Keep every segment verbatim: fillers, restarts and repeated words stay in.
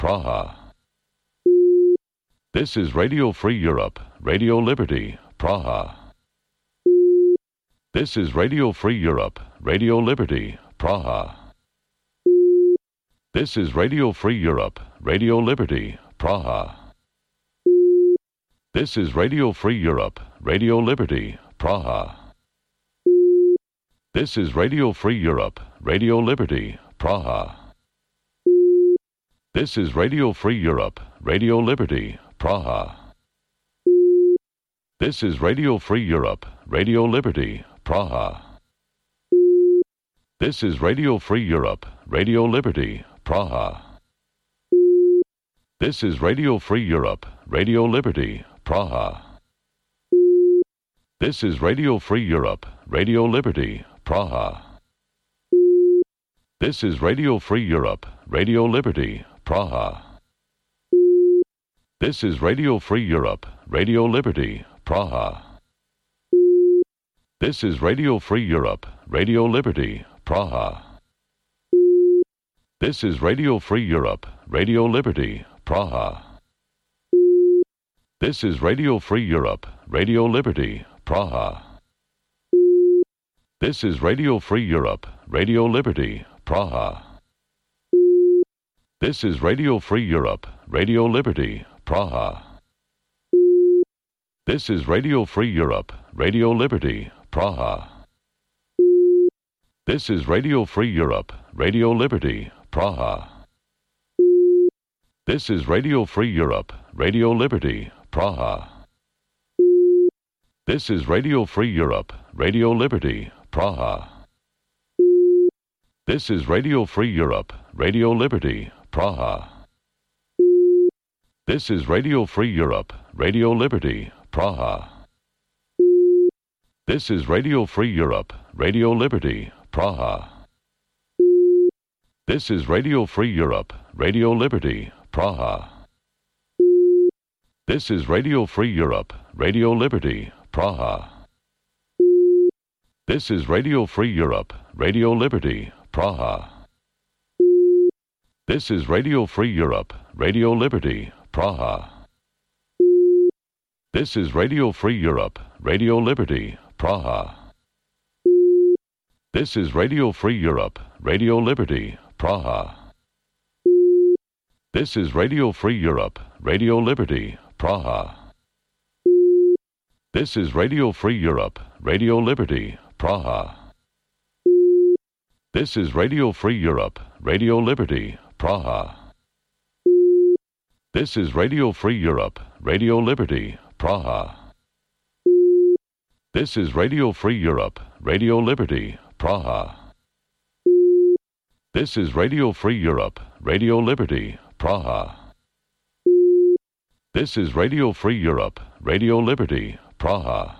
Praha. This is Radio Free Europe, Radio Liberty, Praha. This is Radio Free Europe, Radio Liberty, Praha. This is Radio Free Europe, Radio Liberty, Praha. This is Radio Free Europe, Radio Liberty, Praha. This is Radio Free Europe, Radio Liberty, Praha. This is Radio Free Europe, Radio Liberty, Praha. This is Radio Free Europe, Radio Liberty, Praha. This is Radio Free Europe, Radio Liberty, Praha. This is Radio Free Europe, Radio Liberty, Praha. This is Radio Free Europe, Radio Liberty, Praha. This is Radio Free Europe, Radio Liberty, Praha. This is Radio Free Europe, Radio Liberty, Praha. This is Radio Free Europe, Radio Liberty, Praha. This is Radio Free Europe, Radio Liberty, Praha. This is Radio Free Europe, Radio Liberty, Praha. This is Radio Free Europe, Radio Liberty, Praha. This is Radio Free Europe, Radio Liberty, Praha. This is Radio Free Europe, Radio Liberty, Praha. This is Radio Free Europe, Radio Liberty, Praha. This is Radio Free Europe, Radio Liberty, Praha. This is Radio Free Europe, Radio Liberty, Praha. This is Radio Free Europe, Radio Liberty, Praha. This is Radio Free Europe, Radio Liberty, Praha. This is Radio Free Europe, Radio Liberty, Praha. This is Radio Free Europe, Radio Liberty, Praha. This is Radio Free Europe, Radio Liberty, Praha. This is Radio Free Europe, Radio Liberty, Praha. This is Radio Free Europe, Radio Liberty, Praha. This is Radio Free Europe, Radio Liberty, Praha. This is Radio Free Europe, Radio Liberty, Praha. This is Radio Free Europe, Radio Liberty, Praha. This is Radio Free Europe, Radio Liberty, Praha. This is Radio Free Europe, Radio Liberty, Praha. This is Radio Free Europe, Radio Liberty, Praha. This is Radio Free Europe, Radio Liberty, Praha. This is Radio Free Europe, Radio Liberty, Praha. This is Radio Free Europe, Radio Liberty, Praha.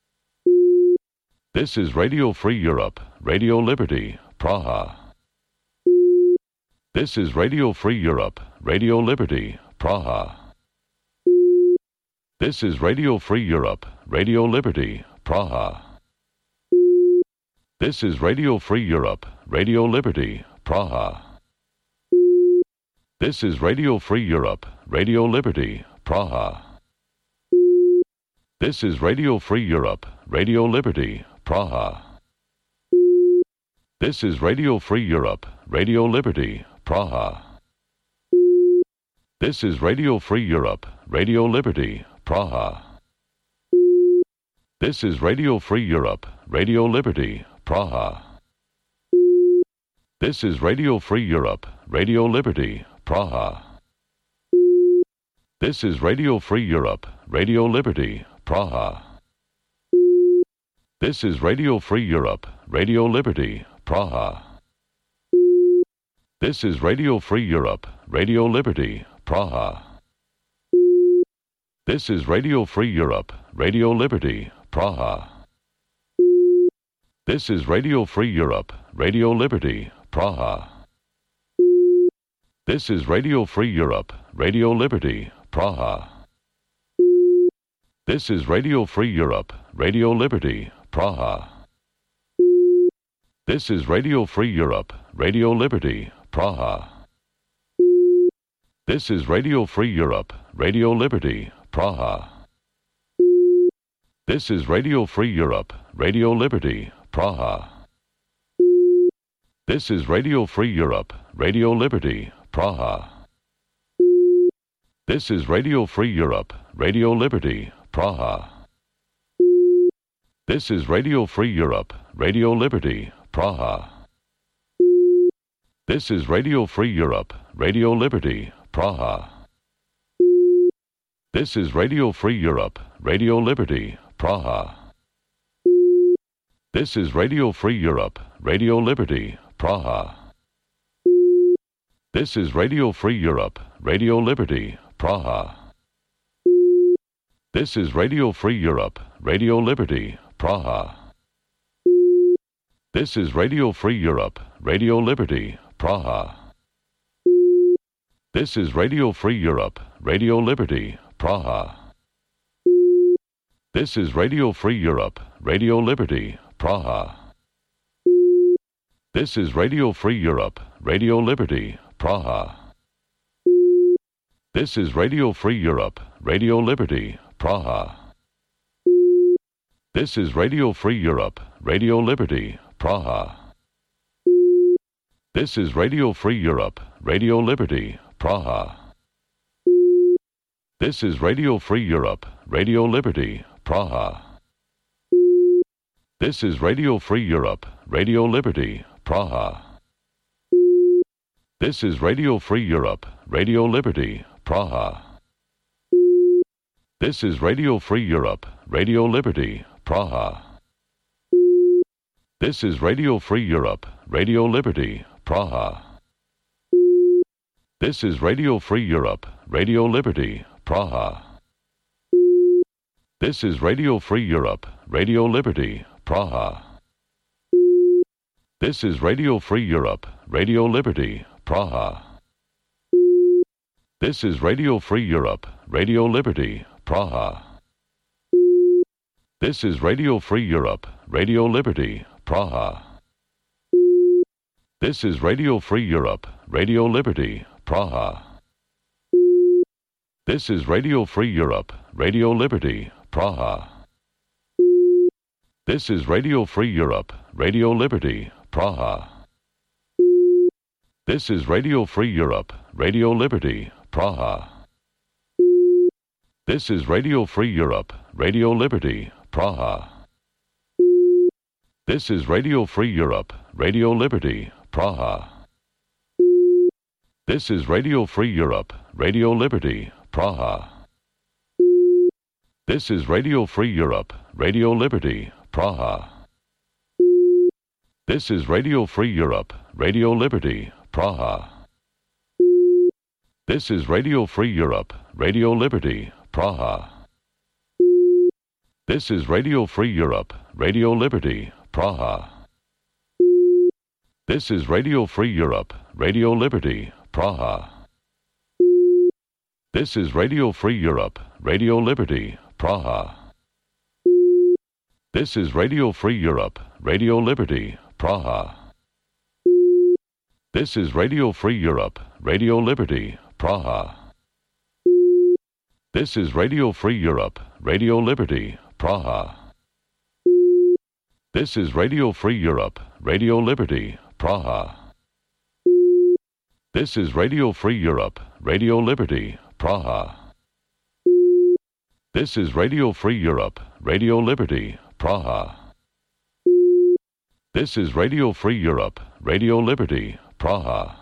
This is Radio Free Europe, Radio Liberty, Praha. This is Radio Free Europe, Radio Liberty, Praha. This is Radio Free Europe, Radio Liberty, Praha. This is Radio Free Europe, Radio Liberty, Praha. This is Radio Free Europe, Radio Liberty, Praha. This is Radio Free Europe, Radio Liberty, Praha. This is Radio Free Europe, Radio Liberty, Praha. This is Radio Free Europe, Radio Liberty, Praha. This is Radio Free Europe, Radio Liberty, Praha. This is Radio Free Europe, Radio Liberty, Praha. This is Radio Free Europe, Radio Liberty, Praha. This is Radio Free Europe, Radio Liberty, Praha. This is Radio Free Europe, Radio Liberty, Praha. This is Radio Free Europe, Radio Liberty, Praha. This is Radio Free Europe, Radio Liberty, Praha. This is Radio Free Europe, Radio Liberty, Praha. This is Radio Free Europe, Radio Liberty, Praha. This is Radio Free Europe, Radio Liberty, Praha. This is Radio Free Europe, Radio Liberty, Praha. This is Radio Free Europe, Radio Liberty, Praha. This is Radio Free Europe, Radio Liberty, Praha. This is Radio Free Europe, Radio Liberty, Praha. This is Radio Free Europe, Radio Liberty, Praha. This is Radio Free Europe, Radio Liberty, Praha. This is Radio Free Europe, Radio Liberty, Praha. This is Radio Free Europe, Radio Liberty, Praha. This is Radio Free Europe, Radio Liberty, Praha. This is Radio Free Europe, Radio Liberty, Praha. This is Radio Free Europe, Radio Liberty, Praha. This is Radio Free Europe, Radio Liberty, Praha. This is Radio Free Europe, Radio Liberty, Praha. This is Radio Free Europe, Radio Liberty, Praha. This is Radio Free Europe, Radio Liberty, Praha. This is Radio Free Europe, Radio Liberty, Praha. This is Radio Free Europe, Radio Liberty, Praha. This is Radio Free Europe, Radio Liberty, Praha. This is Radio Free Europe, Radio Liberty, Praha. This is Radio Free Europe, Radio Liberty, Praha. This is Radio Free Europe, Radio Liberty, Praha. This is Radio Free Europe, Radio Liberty, Praha. This is Radio Free Europe, Radio Liberty, Praha. This is Radio Free Europe, Radio Liberty, Praha. This is Radio Free Europe, Radio Liberty, Praha. This is Radio Free Europe, Radio Liberty, Praha. This is Radio Free Europe, Radio Liberty, Praha. This is Radio Free Europe, Radio Liberty, Praha. This is Radio Free Europe, Radio Liberty, Praha. This is Radio Free Europe, Radio Liberty, Praha. This is Radio Free Europe, Radio Liberty, Praha. This is Radio Free Europe, Radio Liberty, Praha. This is Radio Free Europe, Radio Liberty, Praha. This is Radio Free Europe, Radio Liberty, Praha. This is Radio Free Europe, Radio Liberty, Praha. This is Radio Free Europe, Radio Liberty, Praha. This is Radio Free Europe, Radio Liberty, Praha. This is Radio Free Europe, Radio Liberty, Praha. This is Radio Free Europe, Radio Liberty, Praha. This is Radio Free Europe, Radio Liberty, Praha. This is Radio Free Europe, Radio Liberty, Praha. This is Radio Free Europe, Radio Liberty, Praha. This is Radio Free Europe, Radio Liberty, Praha. This is Radio Free Europe, Radio Liberty, Praha. This is Radio Free Europe, Radio Liberty, Praha. This is Radio Free Europe, Radio Liberty, Praha. This is Radio Free Europe, Radio Liberty, Praha.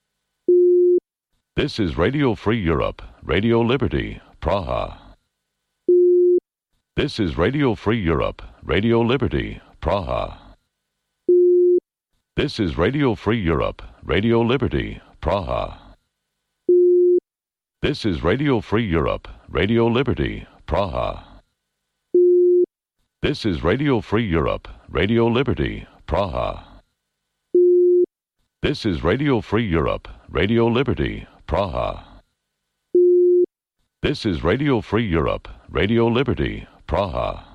This is Radio Free Europe, Radio Liberty, Praha. This is Radio Free Europe, Radio Liberty, Praha. This is Radio Free Europe, Radio Liberty, Praha. This is Radio Free Europe, Radio Liberty, Praha. This is Radio Free Europe, Radio Liberty, Praha. This is Radio Free Europe, Radio Liberty, Praha. This is Radio Free Europe, Radio Liberty, Praha.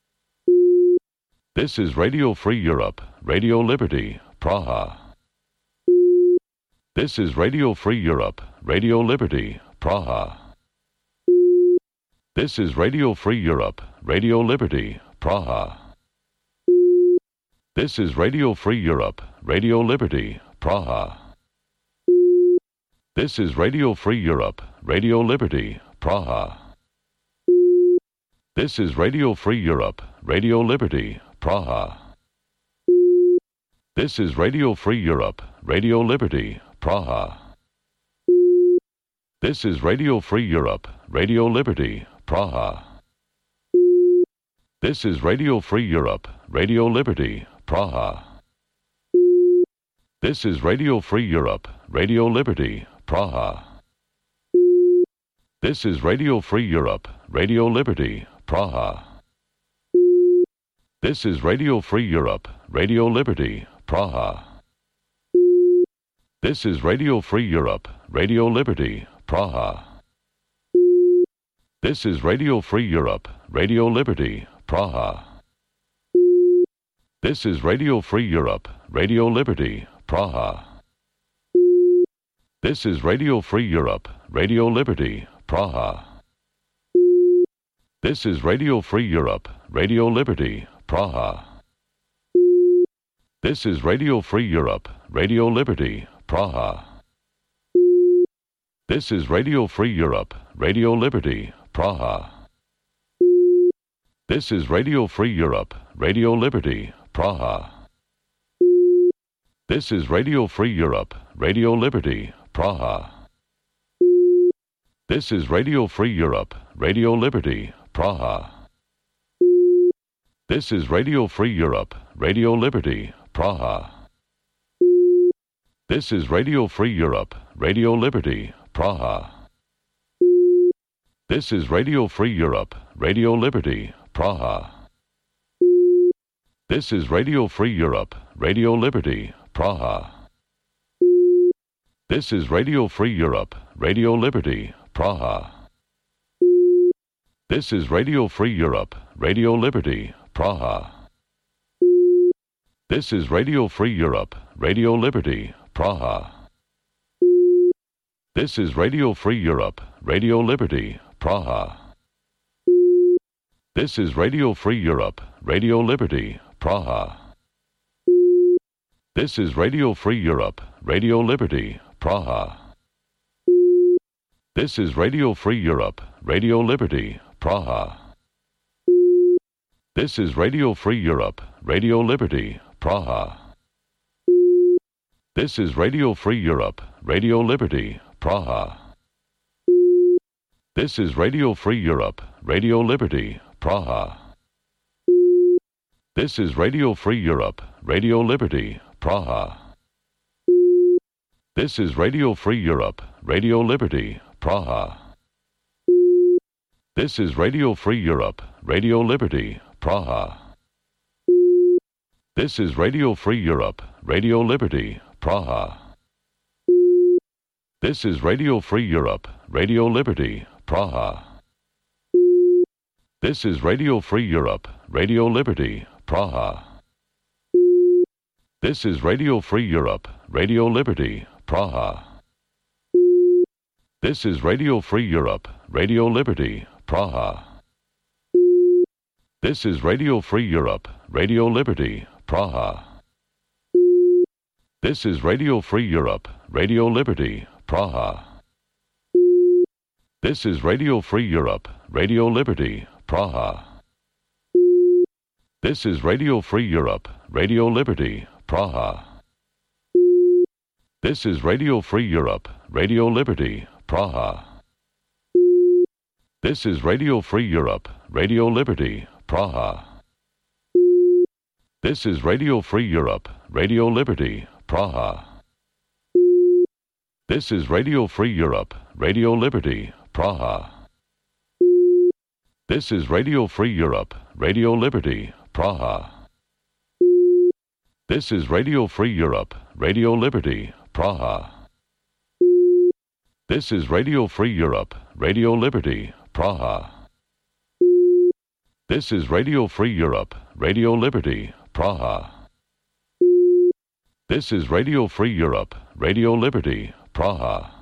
This is Radio Free Europe, Radio Liberty, Praha. This is Radio Free Europe, Radio Liberty, Praha. This is Radio Free Europe, Radio Liberty, Praha. This is Radio Free Europe, Radio Liberty, Praha. This is Radio Free Europe, Radio Liberty, Praha. This is Radio Free Europe, Radio Liberty, Praha. This is Radio Free Europe, Radio Liberty, Praha. This is Radio Free Europe, Radio Liberty, Praha. This is Radio Free Europe, Radio Liberty, Praha. This is Radio Free Europe, Radio Liberty, Praha. This is Radio Free Europe, Radio Liberty, Praha. This is Radio Free Europe, Radio Liberty, Praha. This is Radio Free Europe, Radio Liberty, Praha. This is Radio Free Europe, Radio Liberty, Praha. This is Radio Free Europe, Radio Liberty, Praha. This is Radio Free Europe, Radio Liberty, Praha. This is Radio Free Europe, Radio Liberty, Praha. This is Radio Free Europe, Radio Liberty, Praha. This is Radio Free Europe, Radio Liberty, Praha. This is Radio Free Europe, Radio Liberty, Praha. This is Radio Free Europe, Radio Liberty, Praha. This is Radio Free Europe, Radio Liberty, Praha. This is Radio Free Europe, Radio Liberty, Praha. This is Radio Free Europe, Radio Liberty, Praha. This is Radio Free Europe, Radio Liberty, Praha. This is Radio Free Europe, Radio Liberty, Praha. This is Radio Free Europe, Radio Liberty, Praha. This is Radio Free Europe, Radio Liberty, Praha. This is Radio Free Europe, Radio Liberty, Praha. This is Radio Free Europe, Radio Liberty, Praha. This is Radio Free Europe, Radio Liberty, Praha. This is Radio Free Europe, Radio Liberty, Praha. This is Radio Free Europe, Radio Liberty, Praha. This is Radio Free Europe, Radio Liberty, Praha. This is Radio Free Europe, Radio Liberty, Praha. This is Radio Free Europe, Radio Liberty, Praha. This is Radio Free Europe, Radio Liberty, Praha. This is Radio Free Europe, Radio Liberty, Praha. This is Radio Free Europe, Radio Liberty, Praha. This is Radio Free Europe, Radio Liberty, Praha. This is Radio Free Europe, Radio Liberty, Praha. This is Radio Free Europe, Radio Liberty, Praha. This is Radio Free Europe, Radio Liberty, Praha. This is Radio Free Europe, Radio Liberty, Praha. This is Radio Free Europe, Radio Liberty, Praha. This is Radio Free Europe, Radio Liberty, Praha. This is Radio Free Europe, Radio Liberty, Praha. This is Radio Free Europe, Radio Liberty, Praha. This is Radio Free Europe, Radio Liberty, Praha. This is Radio Free Europe, Radio Liberty, Praha. This is Radio Free Europe, Radio Liberty, Praha. This is Radio Free Europe, Radio Liberty, Praha. This is Radio Free Europe, Radio Liberty, Praha. This is Radio Free Europe, Radio Liberty, Praha. This is Radio Free Europe, Radio Liberty, Praha. This is Radio Free Europe, Radio Liberty, Praha. This is Radio Free Europe, Radio Liberty, Praha.